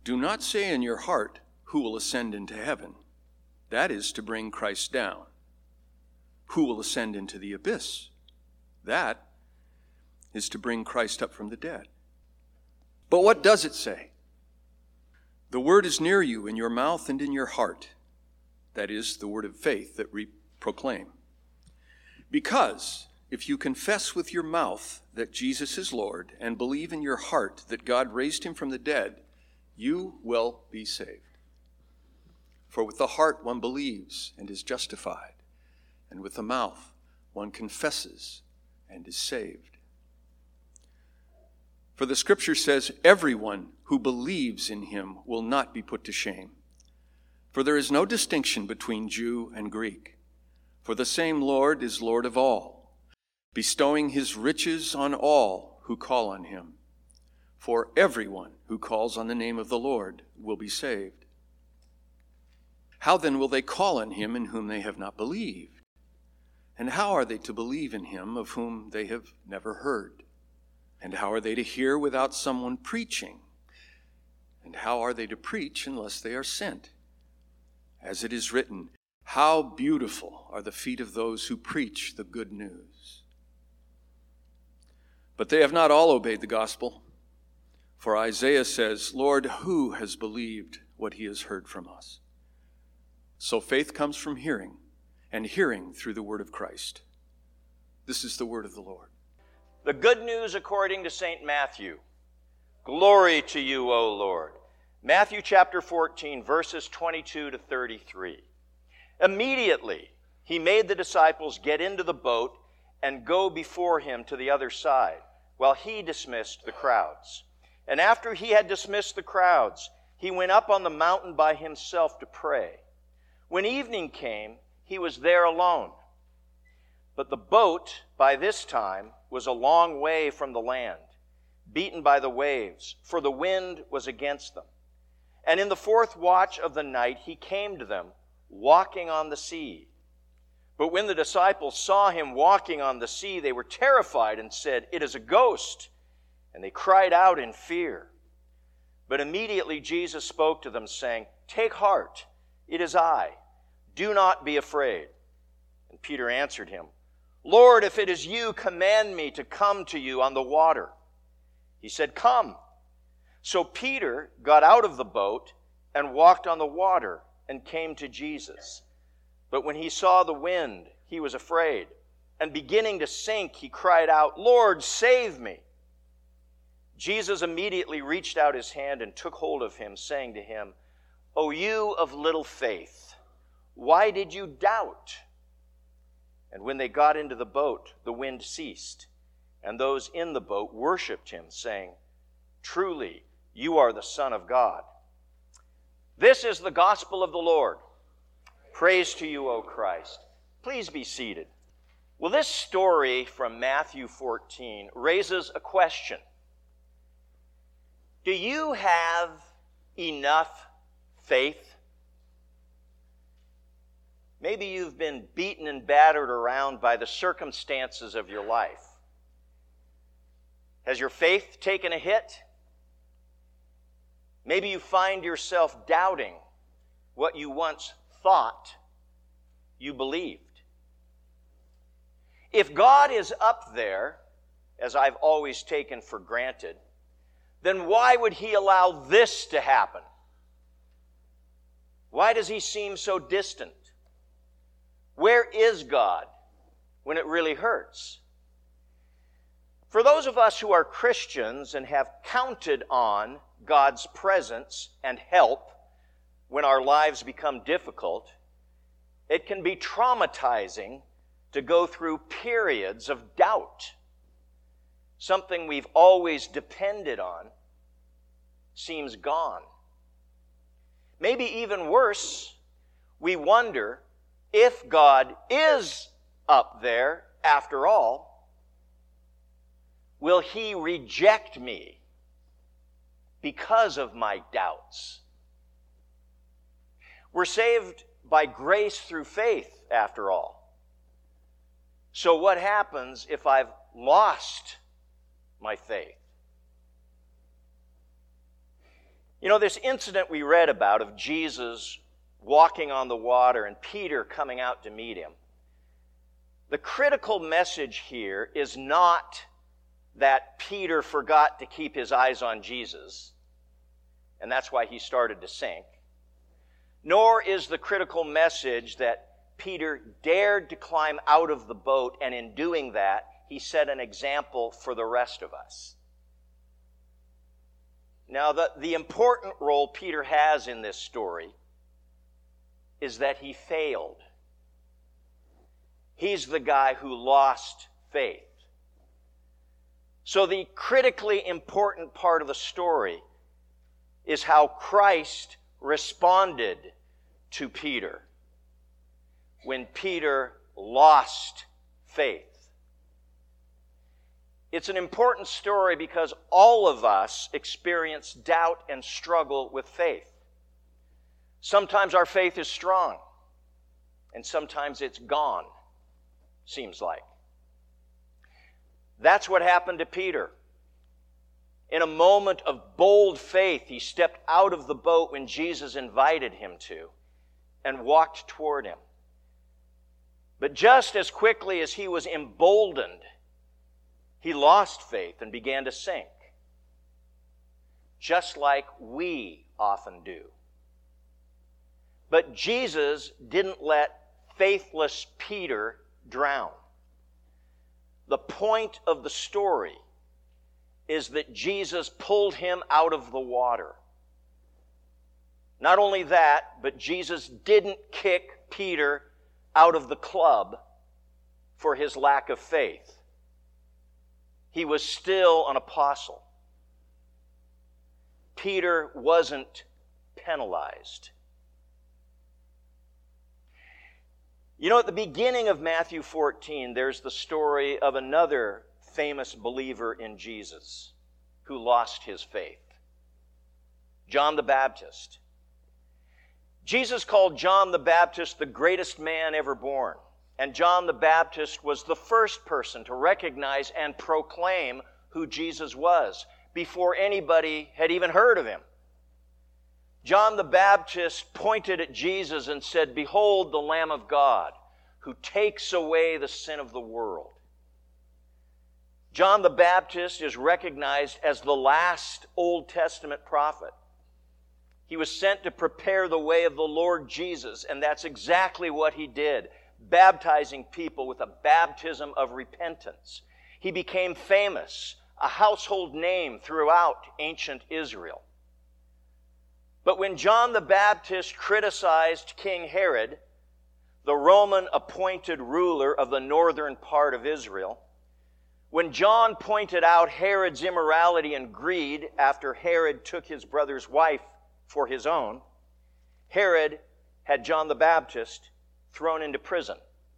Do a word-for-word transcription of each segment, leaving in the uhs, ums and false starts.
Do not say in your heart, who will ascend into heaven? That is to bring Christ down. Who will ascend into the abyss? That is to bring Christ up from the dead. But what does it say? The word is near you, in your mouth and in your heart. That is the word of faith that we proclaim. Because if you confess with your mouth that Jesus is Lord and believe in your heart that God raised him from the dead, you will be saved. For with the heart one believes and is justified, and with the mouth one confesses and is saved. For the scripture says, everyone who believes in him will not be put to shame. For there is no distinction between Jew and Greek. For the same Lord is Lord of all, bestowing his riches on all who call on him. For everyone who calls on the name of the Lord will be saved. How then will they call on him in whom they have not believed? And how are they to believe in him of whom they have never heard? And how are they to hear without someone preaching? And how are they to preach unless they are sent? As it is written, how beautiful are the feet of those who preach the good news. But they have not all obeyed the gospel. For Isaiah says, Lord, who has believed what he has heard from us? So faith comes from hearing, and hearing through the word of Christ. This is the word of the Lord. The good news according to Saint Matthew. Glory to you, O Lord. Matthew chapter fourteen, verses twenty-two to thirty-three. Immediately he made the disciples get into the boat and go before him to the other side, while he dismissed the crowds. And after he had dismissed the crowds, he went up on the mountain by himself to pray. When evening came, he was there alone. But the boat, by this time, was a long way from the land, beaten by the waves, for the wind was against them. And in the fourth watch of the night he came to them, walking on the sea. But when the disciples saw him walking on the sea, they were terrified and said, "It is a ghost." And they cried out in fear. But immediately Jesus spoke to them, saying, "Take heart, it is I. Do not be afraid." And Peter answered him, "Lord, if it is you, command me to come to you on the water." He said, "Come." So Peter got out of the boat and walked on the water and came to Jesus. But when he saw the wind, he was afraid, and beginning to sink, he cried out, "Lord, save me." Jesus immediately reached out his hand and took hold of him, saying to him, "O you of little faith, why did you doubt?" And when they got into the boat, the wind ceased, and those in the boat worshipped him, saying, "Truly, you are the Son of God." This is the gospel of the Lord. Praise to you, O Christ. Please be seated. Well, this story from Matthew fourteen raises a question. Do you have enough faith? Maybe you've been beaten and battered around by the circumstances of your life. Has your faith taken a hit? Maybe you find yourself doubting what you once thought you believed. If God is up there, as I've always taken for granted, then why would he allow this to happen? Why does he seem so distant? Where is God when it really hurts? For those of us who are Christians and have counted on God's presence and help when our lives become difficult, it can be traumatizing to go through periods of doubt. Something we've always depended on seems gone. Maybe even worse, we wonder if God is up there after all, will he reject me because of my doubts? We're saved by grace through faith, after all. So what happens if I've lost my faith? You know, this incident we read about of Jesus walking on the water and Peter coming out to meet him, the critical message here is not that Peter forgot to keep his eyes on Jesus, and that's why he started to sink. Nor is the critical message that Peter dared to climb out of the boat, and in doing that, he set an example for the rest of us. Now, the, the important role Peter has in this story is that he failed. He's the guy who lost faith. So the critically important part of the story is how Christ responded to Peter when Peter lost faith. It's an important story because all of us experience doubt and struggle with faith. Sometimes our faith is strong, and sometimes it's gone, seems like. That's what happened to Peter. In a moment of bold faith, he stepped out of the boat when Jesus invited him to and walked toward him. But just as quickly as he was emboldened, he lost faith and began to sink, just like we often do. But Jesus didn't let faithless Peter drown. The point of the story is that Jesus pulled him out of the water. Not only that, but Jesus didn't kick Peter out of the club for his lack of faith. He was still an apostle. Peter wasn't penalized. You know, at the beginning of Matthew fourteen, there's the story of another famous believer in Jesus who lost his faith. John the Baptist. Jesus called John the Baptist the greatest man ever born. And John the Baptist was the first person to recognize and proclaim who Jesus was before anybody had even heard of him. John the Baptist pointed at Jesus and said, "Behold the Lamb of God, who takes away the sin of the world." John the Baptist is recognized as the last Old Testament prophet. He was sent to prepare the way of the Lord Jesus, and that's exactly what he did, baptizing people with a baptism of repentance. He became famous, a household name throughout ancient Israel. But when John the Baptist criticized King Herod, the Roman appointed ruler of the northern part of Israel, when John pointed out Herod's immorality and greed after Herod took his brother's wife for his own, Herod had John the Baptist thrown into prison.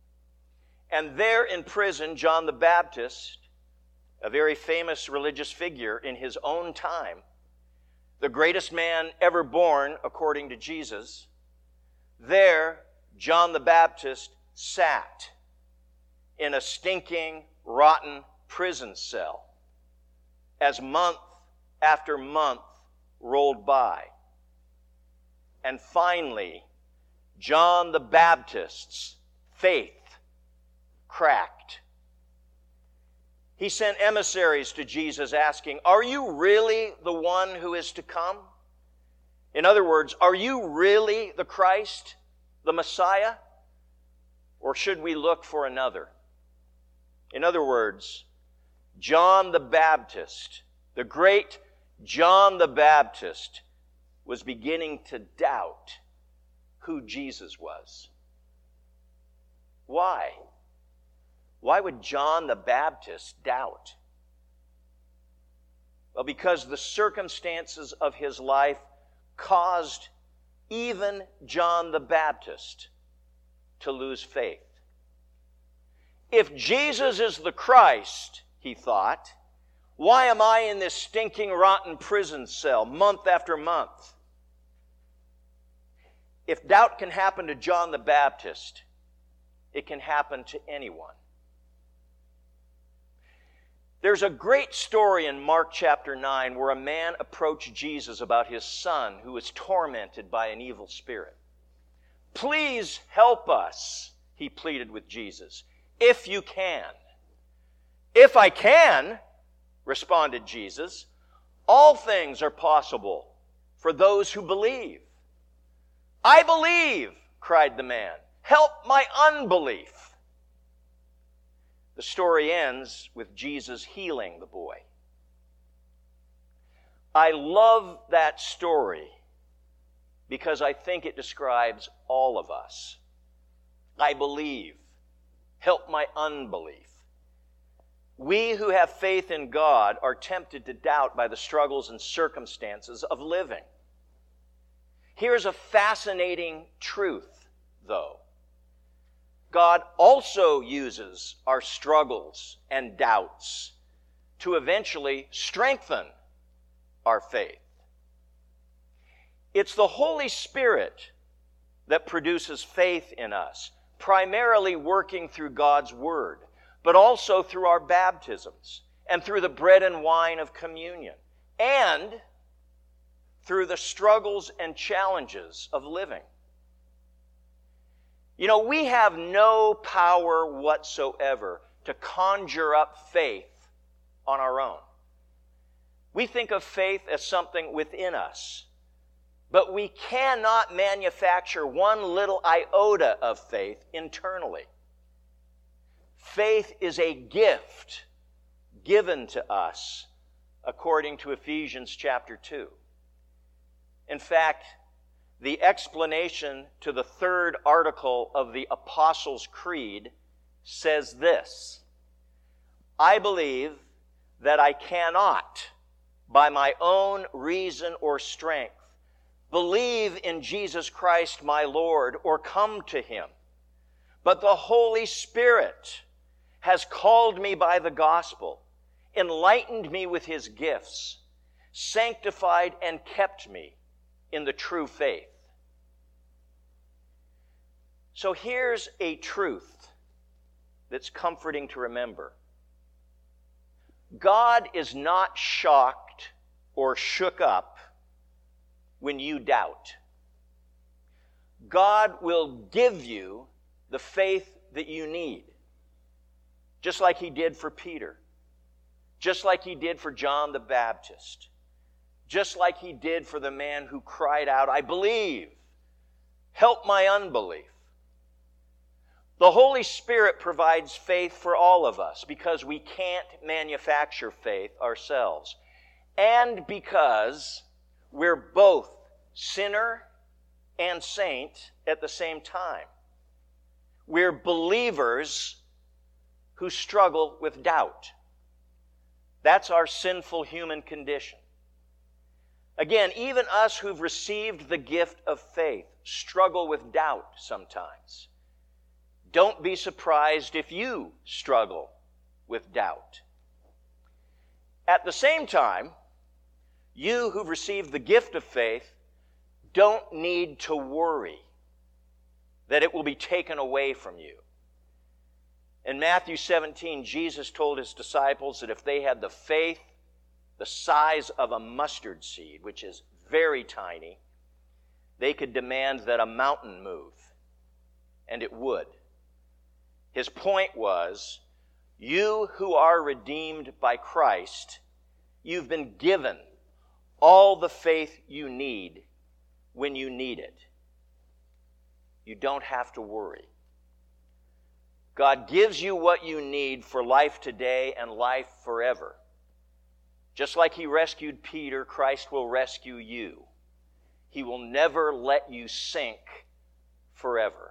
And there in prison, John the Baptist, a very famous religious figure in his own time, the greatest man ever born according to Jesus, there John the Baptist sat in a stinking, rotten prison cell as month after month rolled by. And finally, John the Baptist's faith cracked. He sent emissaries to Jesus asking, "Are you really the one who is to come? In other words, are you really the Christ, the Messiah? Or should we look for another?" In other words, John the Baptist, the great John the Baptist, was beginning to doubt who Jesus was. Why? Why would John the Baptist doubt? Well, because the circumstances of his life caused even John the Baptist to lose faith. If Jesus is the Christ, he thought, why am I in this stinking, rotten prison cell month after month? If doubt can happen to John the Baptist, it can happen to anyone. There's a great story in Mark chapter nine where a man approached Jesus about his son who was tormented by an evil spirit. "Please help us," he pleaded with Jesus, "if you can." "If I can," responded Jesus, "all things are possible for those who believe." "I believe," cried the man. "Help my unbelief." The story ends with Jesus healing the boy. I love that story because I think it describes all of us. I believe. Help my unbelief. We who have faith in God are tempted to doubt by the struggles and circumstances of living. Here's a fascinating truth, though. God also uses our struggles and doubts to eventually strengthen our faith. It's the Holy Spirit that produces faith in us, primarily working through God's Word, but also through our baptisms and through the bread and wine of communion, and through the struggles and challenges of living. You know, we have no power whatsoever to conjure up faith on our own. We think of faith as something within us, but we cannot manufacture one little iota of faith internally. Faith is a gift given to us according to Ephesians chapter two. In fact, the explanation to the third article of the Apostles' Creed says this: "I believe that I cannot, by my own reason or strength, believe in Jesus Christ my Lord or come to Him, but the Holy Spirit has called me by the gospel, enlightened me with His gifts, sanctified and kept me in the true faith." So here's a truth that's comforting to remember. God is not shocked or shook up when you doubt. God will give you the faith that you need, just like He did for Peter, just like He did for John the Baptist, just like He did for the man who cried out, "I believe, help my unbelief." The Holy Spirit provides faith for all of us because we can't manufacture faith ourselves, and because we're both sinner and saint at the same time. We're believers who struggle with doubt. That's our sinful human condition. Again, even us who've received the gift of faith struggle with doubt sometimes. Don't be surprised if you struggle with doubt. At the same time, you who've received the gift of faith don't need to worry that it will be taken away from you. In Matthew seventeen, Jesus told His disciples that if they had the faith the size of a mustard seed, which is very tiny, they could demand that a mountain move, and it would. His point was, you who are redeemed by Christ, you've been given all the faith you need when you need it. You don't have to worry. God gives you what you need for life today and life forever. Just like He rescued Peter, Christ will rescue you. He will never let you sink forever.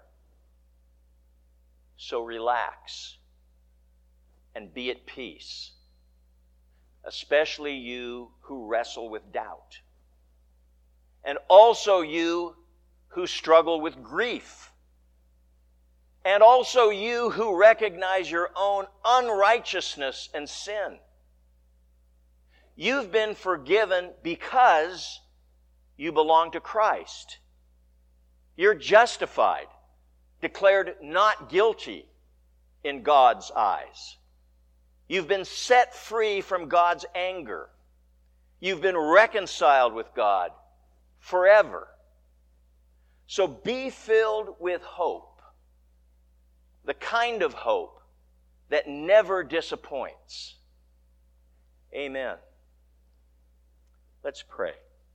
So relax and be at peace, especially you who wrestle with doubt, and also you who struggle with grief, and also you who recognize your own unrighteousness and sin. You've been forgiven because you belong to Christ. You're justified, declared not guilty in God's eyes. You've been set free from God's anger. You've been reconciled with God forever. So be filled with hope, the kind of hope that never disappoints. Amen. Let's pray.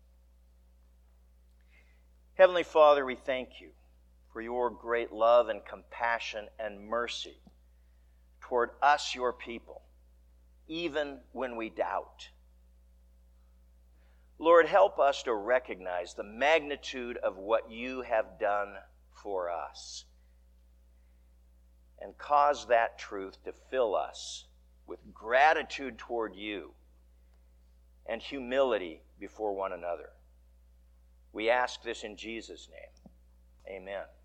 Heavenly Father, we thank you for your great love and compassion and mercy toward us, your people, even when we doubt. Lord, help us to recognize the magnitude of what you have done for us, and cause that truth to fill us with gratitude toward you and humility before one another. We ask this in Jesus' name. Amen.